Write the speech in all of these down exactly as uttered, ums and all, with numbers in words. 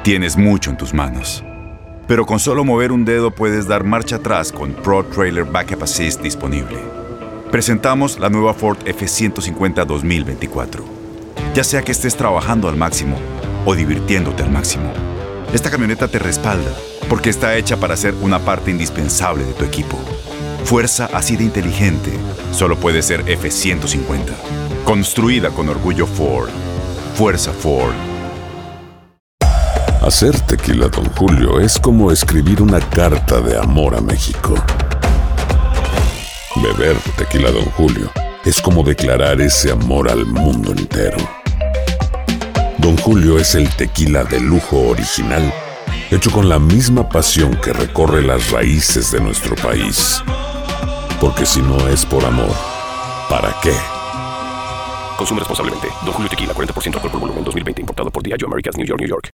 Tienes mucho en tus manos. Pero con solo mover un dedo puedes dar marcha atrás con Pro Trailer Backup Assist disponible. Presentamos la nueva Ford F ciento cincuenta dos mil veinticuatro. Ya sea que estés trabajando al máximo o divirtiéndote al máximo, esta camioneta te respalda porque está hecha para ser una parte indispensable de tu equipo. Fuerza así de inteligente solo puede ser F ciento cincuenta. Construida con orgullo Ford. Fuerza Ford. Hacer tequila Don Julio es como escribir una carta de amor a México. Beber tequila Don Julio es como declarar ese amor al mundo entero. Don Julio es el tequila de lujo original, hecho con la misma pasión que recorre las raíces de nuestro país. Porque si no es por amor, ¿para qué? Consume responsablemente. Don Julio Tequila, cuarenta por ciento alcohol por volumen, dos mil veinte, importado por Diageo Americas, New York, New York.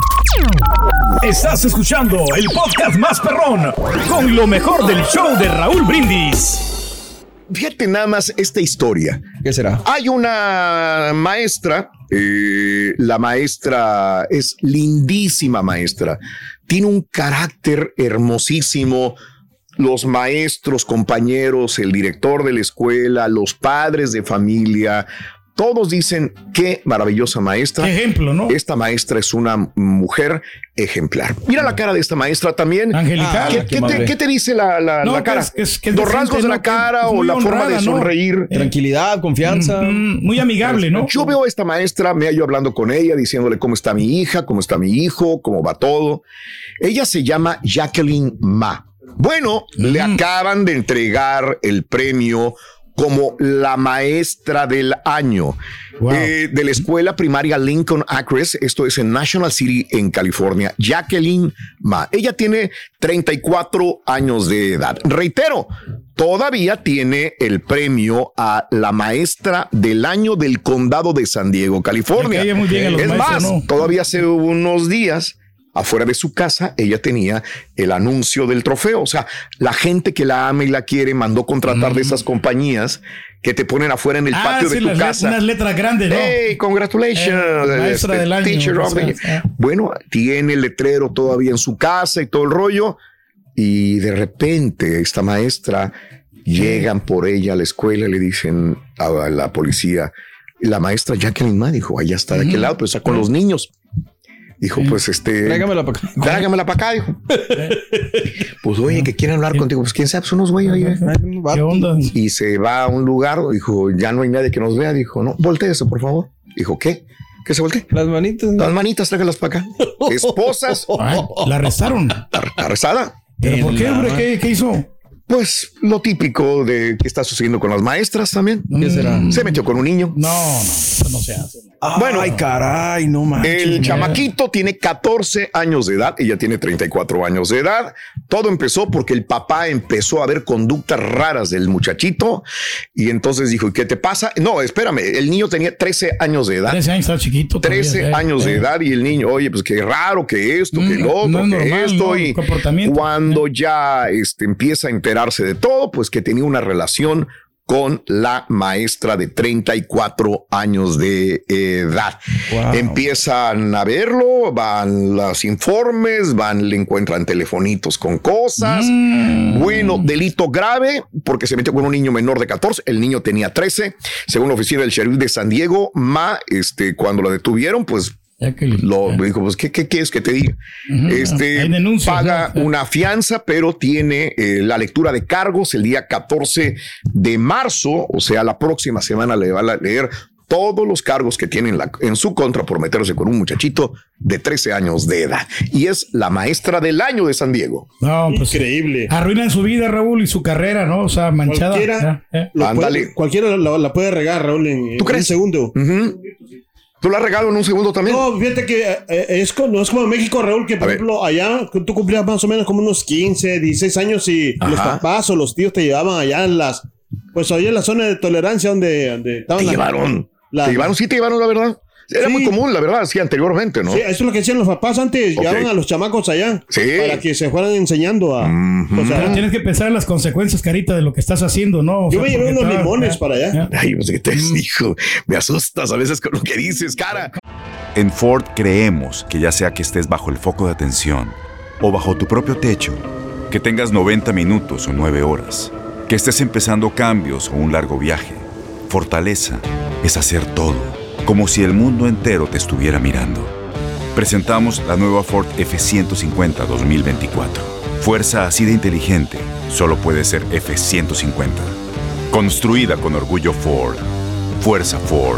Estás escuchando el podcast más perrón con lo mejor del show de Raúl Brindis. Fíjate nada más esta historia. ¿Qué será? Hay una maestra, eh, la maestra es lindísima maestra, tiene un carácter hermosísimo. Los maestros, compañeros, el director de la escuela, los padres de familia, todos dicen qué maravillosa maestra. Qué ejemplo, ¿no? Esta maestra es una mujer ejemplar. Mira la cara de esta maestra también. Angelical. ¿Qué, qué, te, ¿Qué te dice la, la, no, la cara? Es, es, que es ¿Los decente, rasgos de ¿no? la cara es o la honrada, forma de sonreír? ¿no? Tranquilidad, confianza. Mm, muy amigable, ¿no? Yo veo a esta maestra, me hallo hablando con ella, diciéndole cómo está mi hija, cómo está mi hijo, cómo va todo. Ella se llama Jacqueline Ma. Bueno, mm. le acaban de entregar el premio como la maestra del año wow. eh, de la escuela primaria Lincoln Acres. Esto es en National City, en California. Jacqueline Ma. Ella tiene treinta y cuatro años de edad. Reitero, todavía tiene el premio a la maestra del año del condado de San Diego, California. Muy bien a los es maestros, más, ¿no? todavía hace unos días, afuera de su casa, ella tenía el anuncio del trofeo. O sea, la gente que la ama y la quiere mandó contratar mm. de esas compañías que te ponen afuera en el ah, patio sí, de tu las casa. Unas letras grandes, ¿no? Hey, congratulations. Eh, maestra este, del año. Teacher of the... Bueno, tiene el letrero todavía en su casa y todo el rollo. Y de repente esta maestra llegan por ella a la escuela y le dicen a la policía, la maestra Jacqueline Ma dijo, allá está de aquel lado, pero está con los niños. Dijo, pues este... Tráigamela para acá. Tráigamela para acá, dijo. Pues oye, que quieren hablar contigo. Pues quién sabe, pues unos güeyes ahí. ¿Qué onda? Y se va a un lugar, dijo, ya no hay nadie que nos vea. Dijo, no, voltéese, por favor. Dijo, ¿qué? ¿Qué se voltee? Las manitas. Las manitas, tráigalas para acá. Esposas. Ay, la arrestaron. Arrestada. ¿Pero por qué, hombre? ¿Qué, qué hizo? Pues lo típico de que está sucediendo con las maestras también. ¿Qué será? Se metió con un niño. No, no, eso no se hace. Ay, bueno, ay, caray, no manches. El chamaquito tiene catorce años de edad, ella tiene treinta y cuatro años de edad. Todo empezó porque el papá empezó a ver conductas raras del muchachito y entonces dijo, ¿y qué te pasa? No, espérame, el niño tenía trece años de edad. trece años, está chiquito. trece todavía, años eh, de eh. edad y el niño, oye, pues qué raro que esto, Mm, que lo otro, no es que normal, esto. ¿no? Y Comportamiento. cuando ya este, empieza a enterarse de todo, pues que tenía una relación con la maestra de treinta y cuatro años de edad. Wow. Empiezan a verlo, van los informes, van, le encuentran telefonitos con cosas. Mm. Bueno, delito grave porque se metió con un niño menor de catorce, el niño tenía trece. Según la oficina del sheriff de San Diego, Ma, este, cuando lo detuvieron, pues lo dijo, pues, ¿qué, qué quieres que te diga? Uh-huh. Este paga ¿no? una fianza, pero tiene eh, la lectura de cargos el día catorce de marzo, o sea, la próxima semana le va a leer todos los cargos que tiene en, la, en su contra por meterse con un muchachito de trece años de edad. Y es la maestra del año de San Diego. No, pues, increíble. Arruinan su vida, Raúl, y su carrera, ¿no? O sea, manchada. Cualquiera, ¿eh? puede, cualquiera la, la puede regar, Raúl, en, ¿Tú en crees? un segundo. Uh-huh. ¿Tú la has regado en un segundo también? No, fíjate que eh, es, como, no es como en México, Raúl, que por a ejemplo, ver. allá tú cumplías más o menos como unos quince, dieciséis años y Ajá. los papás o los tíos te llevaban allá en las, pues allá en la zona de tolerancia donde, donde estaban. Te llevaron. La, te llevaron, sí te llevaron, la verdad. Era sí. muy común, la verdad, sí, anteriormente, ¿no? Sí, eso es lo que decían los papás antes, okay. llevaban a los chamacos allá sí. para que se fueran enseñando a... Mm-hmm. O sea, pero tienes que pensar en las consecuencias, Carita, de lo que estás haciendo, ¿no? O yo sea, me llevé unos está, limones ya, para allá. Ya. Ay, pues que te dijo, me asustas a veces con lo que dices, cara. En Ford creemos que ya sea que estés bajo el foco de atención o bajo tu propio techo, que tengas noventa minutos o nueve horas, que estés empezando cambios o un largo viaje, fortaleza es hacer todo, como si el mundo entero te estuviera mirando. Presentamos la nueva Ford F ciento cincuenta dos mil veinticuatro. Fuerza así de inteligente solo puede ser F ciento cincuenta. Construida con orgullo Ford. Fuerza Ford.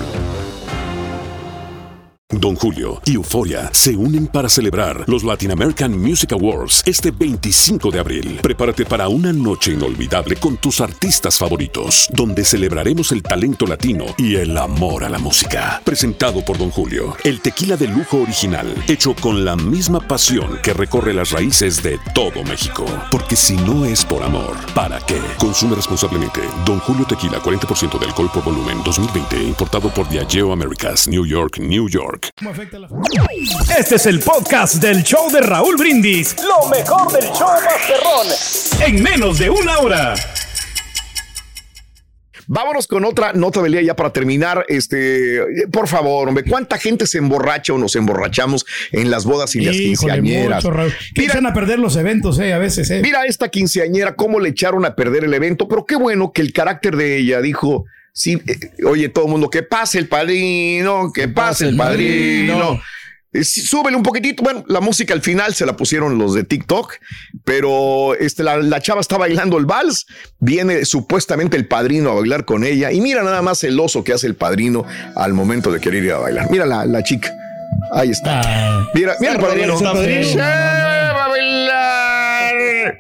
Don Julio y Euforia se unen para celebrar los Latin American Music Awards este veinticinco de abril. Prepárate para una noche inolvidable con tus artistas favoritos, donde celebraremos el talento latino y el amor a la música. Presentado por Don Julio, el tequila de lujo original, hecho con la misma pasión que recorre las raíces de todo México. Porque si no es por amor, ¿para qué? Consume responsablemente. Don Julio Tequila, cuarenta por ciento de alcohol por volumen, dos mil veinte, importado por Diageo Americas, New York, New York. Este es el podcast del show de Raúl Brindis. Lo mejor del show Masterrón. En menos de una hora. Vámonos con otra nota del día ya para terminar. Este, por favor, hombre, ¿cuánta gente se emborracha o nos emborrachamos en las bodas y las quinceañeras? Echan a perder los eventos, eh, a veces. Eh. Mira esta quinceañera, cómo le echaron a perder el evento, pero qué bueno que el carácter de ella dijo... Sí, eh, oye, todo el mundo, que pase el padrino, que pase el padrino. Eh, súbele un poquitito. Bueno, la música al final se la pusieron los de TikTok, pero este, la, la chava está bailando el vals. Viene supuestamente el padrino a bailar con ella. Y mira nada más el oso que hace el padrino al momento de querer ir a bailar. Mira la, la chica. Ahí está. Ah, mira, mira el padrino. Se va a bailar.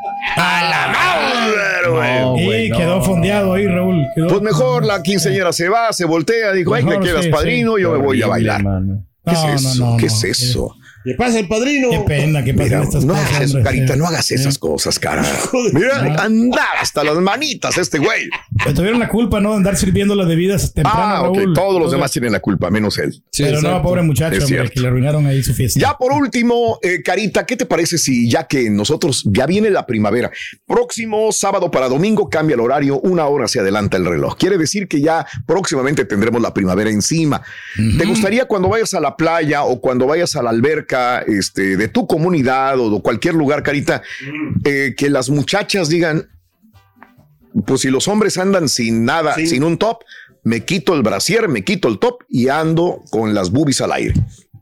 A la madre, no, y bueno. Quedó fondeado ahí, Raúl. Quedó... Pues mejor la quinceañera se va, se voltea, dijo, ay, me quedas sí, padrino, sí. Yo me voy a bailar. No, ¿Qué es eso? No, no, ¿Qué no, es eso? ¿Qué pasa el padrino? Qué pena, qué pasa. Mira, estas no cosas, hagas eso, hombre, carita, sí. no hagas esas cosas, carajo. Mira, andaba hasta las manitas este güey. Pero tuvieron la culpa, ¿no? De andar sirviendo las bebidas temprano, ah, okay. Raúl. Todos los demás tienen la culpa, menos él. Sí, pero exacto. No, pobre muchacho, hombre, que le arruinaron ahí su fiesta. Ya por último, eh, Carita, ¿qué te parece si ya que nosotros, ya viene la primavera, próximo sábado para domingo cambia el horario, una hora se adelanta el reloj? Quiere decir que ya próximamente tendremos la primavera encima. Uh-huh. ¿Te gustaría cuando vayas a la playa o cuando vayas a la alberca, este, de tu comunidad o de cualquier lugar, Carita, eh, que las muchachas digan, pues si los hombres andan sin nada, sí. sin un top, me quito el brasier, me quito el top y ando con las boobies al aire?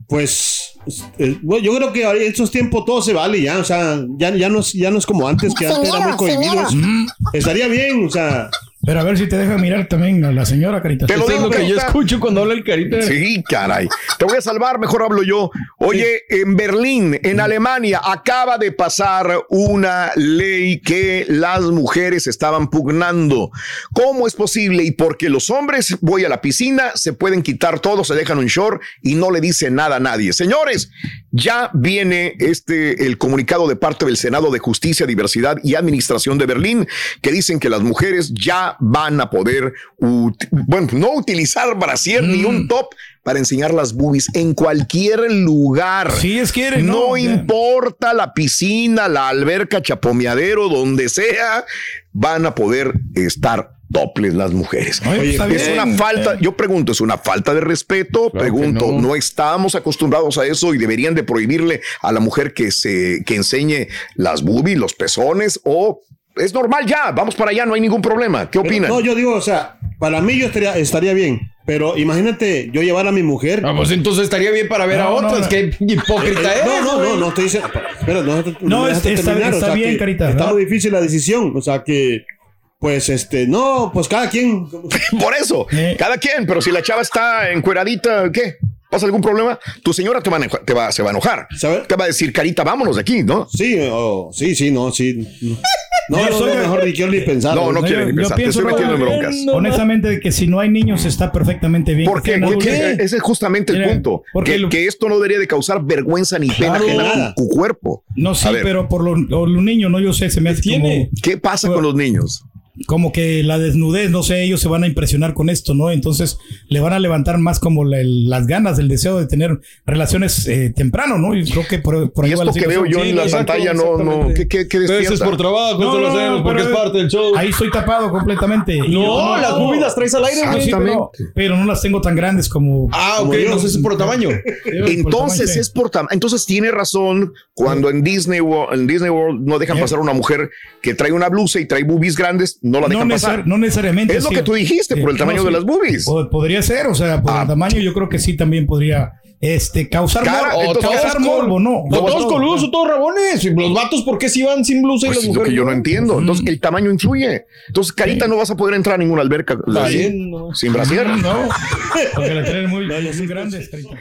Pues eh, bueno, yo creo que en esos tiempos todo se vale ya, o sea, ya, ya, no, es, ya no es como antes, que antes era muy prohibido. Estaría bien, o sea... Pero a ver si te deja mirar también a la señora, Carita. Te lo digo, que yo escucho cuando habla el Carita. Sí, caray. Te voy a salvar, mejor hablo yo. Oye, en Berlín, en Alemania, acaba de pasar una ley que las mujeres estaban pugnando. ¿Cómo es posible? Y porque los hombres, voy a la piscina, se pueden quitar todo, se dejan un short y no le dicen nada a nadie. Señores, ya viene este el comunicado de parte del Senado de Justicia, Diversidad y Administración de Berlín, que dicen que las mujeres ya van a poder, ut- bueno, no utilizar brasier mm. ni un top para enseñar las boobies en cualquier lugar. Si es quieren, no, no importa la piscina, la alberca, chapomeadero, donde sea, van a poder estar topless las mujeres. Oye, es bien. una falta, yo pregunto, ¿es una falta de respeto? Claro pregunto, no. no estamos acostumbrados a eso y deberían de prohibirle a la mujer que se que enseñe las boobies, los pezones, o es normal ya, vamos para allá, no hay ningún problema? ¿Qué opinan? No, yo digo, o sea, para mí yo estaría, estaría bien, pero imagínate yo llevar a mi mujer. Ah, pues entonces estaría bien para ver no, a otras, no, no. que hipócrita es. No, no, no, no estoy diciendo, espera, no, no, no está, terminar, está o sea, bien, Carita. Está muy difícil la decisión, o sea que, pues este, no, pues cada quien. Por eso, eh. cada quien, pero si la chava está encueradita, ¿qué? ¿Pasa algún problema? Tu señora te va a, te va, se va a enojar. ¿Sabe? Te va a decir, Carita, vámonos de aquí, ¿no? Sí, oh, sí, sí, no, sí. No, no, no, no mejor ni quiero ni pensar. No, no, no quiero ni pensar. Te estoy metiendo en broncas. Honestamente, que si no hay niños está perfectamente bien. ¿Por qué? Porque ese es justamente el punto. Que, lo... que esto no debería de causar vergüenza ni pena claro, ajena con tu cuerpo. No, sí, pero por los, los niños, no, yo sé, se me hace como... ¿Qué pasa por... con los niños? como que la desnudez, no sé, ellos se van a impresionar con esto, ¿no? Entonces le van a levantar más como la, el, las ganas, el deseo de tener relaciones eh, temprano, ¿no? Y creo que por, por ahí y va esto la que veo yo sí, en la pantalla no, no, ¿qué, qué, qué despierta? Eso es por trabajo, no, esto lo no, hacemos porque es parte del show. Ahí estoy tapado completamente. No, no, las boobies las traes al aire, güey. Sí, pero, pero no las tengo tan grandes como... Ah, ok, como no sé si es por tamaño. Entonces por es por tamaño. Entonces tiene razón cuando en Disney World, en Disney World no dejan pasar a una mujer que trae una blusa y trae boobies grandes, no la dejan no pasar. No necesariamente. Es lo sí. que tú dijiste, por el tamaño no, sí. de las boobies. Podría ser, o sea, por ah. el tamaño yo creo que sí también podría este, causar Cara, morbo. Causar morbo, no. No, todos coludos, todos rabones. Los vatos, ¿por qué si van sin blusa pues y las es mujeres? lo que yo no entiendo. Entonces, mm. el tamaño influye. Entonces, Carita sí. no vas a poder entrar a ninguna alberca así, no. sin brasier. No, porque la tienen muy, muy grandes, Carita.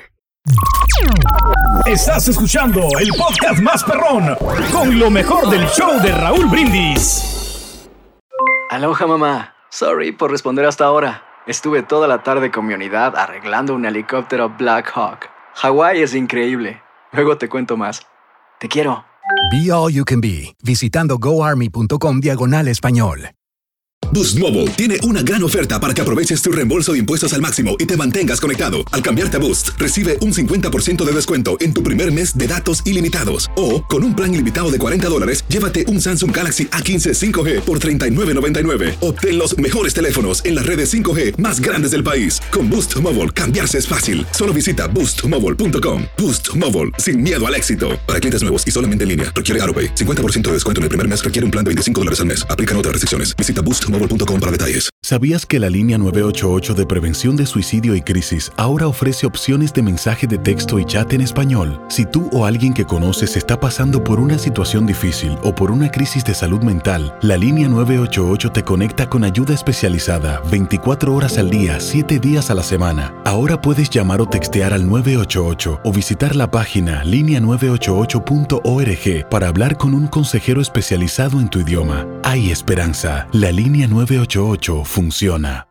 Estás escuchando el podcast más perrón con lo mejor del show de Raúl Brindis. Aloha, mamá. Sorry por responder hasta ahora. Estuve toda la tarde con mi unidad arreglando un helicóptero Black Hawk. Hawái es increíble. Luego te cuento más. Te quiero. Be All You Can Be, visitando goarmy.com diagonal español. Boost Mobile tiene una gran oferta para que aproveches tu reembolso de impuestos al máximo y te mantengas conectado. Al cambiarte a Boost, recibe un cincuenta por ciento de descuento en tu primer mes de datos ilimitados. O, con un plan ilimitado de cuarenta dólares, llévate un Samsung Galaxy A quince cinco G por treinta y nueve noventa y nueve. Obtén los mejores teléfonos en las redes cinco G más grandes del país. Con Boost Mobile, cambiarse es fácil. Solo visita boost mobile punto com. Boost Mobile, sin miedo al éxito. Para clientes nuevos y solamente en línea, requiere AutoPay. cincuenta por ciento de descuento en el primer mes requiere un plan de veinticinco dólares al mes. Aplican otras restricciones. Visita boost mobile punto com para detalles. ¿Sabías que la línea nueve ocho ocho de prevención de suicidio y crisis ahora ofrece opciones de mensaje de texto y chat en español? Si tú o alguien que conoces está pasando por una situación difícil o por una crisis de salud mental, la línea nueve ocho ocho te conecta con ayuda especializada veinticuatro horas al día, siete días a la semana. Ahora puedes llamar o textear al nueve ocho ocho o visitar la página línea nueve ocho ocho punto org para hablar con un consejero especializado en tu idioma. Hay esperanza. La línea nueve ocho ocho funciona.